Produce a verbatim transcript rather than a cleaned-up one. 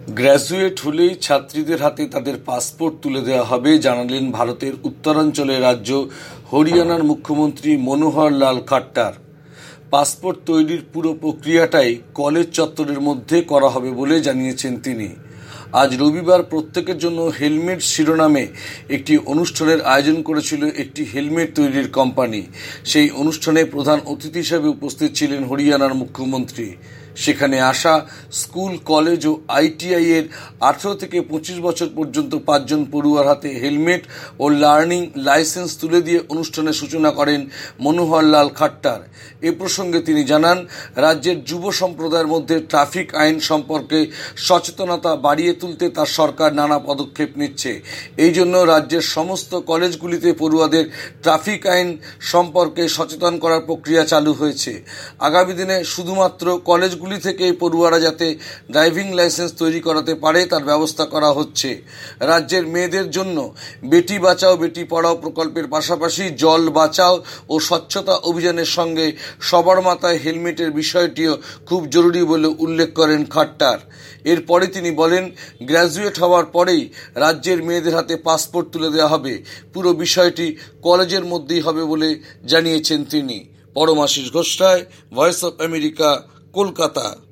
Graduate হলেই ছাত্রীদের হাতে তাদের পাসপোর্ট তুলে দেওয়া হবে, জানালেন ভারতের উত্তরাঞ্চলের রাজ্য হরিয়ানার মুখ্যমন্ত্রী মনোহর লাল খাট্টার। পাসপোর্ট তৈরির পুরো প্রক্রিয়াটাই কলেজ চত্বরের মধ্যে করা হবে বলে জানিয়েছেন তিনি। আজ রবিবার প্রত্যেকের জন্য হেলমেট শিরোনামে একটি অনুষ্ঠানের আয়োজন করেছিল একটি হেলমেট তৈরির কোম্পানি। সেই অনুষ্ঠানে প্রধান অতিথি হিসেবে উপস্থিত ছিলেন হরিয়ানার মুখ্যমন্ত্রী। সেখানে আসা স্কুল, কলেজ ও আইটিআই এর আঠারো থেকে পঁচিশ বছর পর্যন্ত পাঁচজন পড়ুয়ার হাতে হেলমেট ও লার্নিং লাইসেন্স তুলে দিয়ে অনুষ্ঠানের সূচনা করেন মনোহর লাল খাট্টার। এ প্রসঙ্গে তিনি জানান, রাজ্যের যুব সম্প্রদায়ের মধ্যে ট্রাফিক আইন সম্পর্কে সচেতনতা বাড়িয়ে তুলতে তার সরকার নানা পদক্ষেপ নিচ্ছে। এই জন্য রাজ্যের সমস্ত কলেজগুলিতে পড়ুয়াদের ট্রাফিক আইন সম্পর্কে সচেতন করার প্রক্রিয়া চালু হয়েছে। আগামী দিনে শুধুমাত্র কলেজ গুলি থেকে পড়ুয়ারা যাতে ড্রাইভিং লাইসেন্স তৈরি করাতে পারে তার ব্যবস্থা করা হচ্ছে। রাজ্যের মেয়েদের জন্য বেটি বাঁচাও বেটি পড়াও প্রকল্পের পাশাপাশি জল বাঁচাও ও স্বচ্ছতা অভিযানের সঙ্গে সবার মাথায় হেলমেটের বিষয়টিও খুব জরুরি বলে উল্লেখ করেন খাট্টার। এরপরে তিনি বলেন, গ্র্যাজুয়েট হওয়ার পরেই রাজ্যের মেয়েদের হাতে পাসপোর্ট তুলে দেওয়া হবে। পুরো বিষয়টি কলেজের মধ্যেই হবে বলে জানিয়েছেন তিনি। Paramashis Ghosh, voice of America, Kolkata.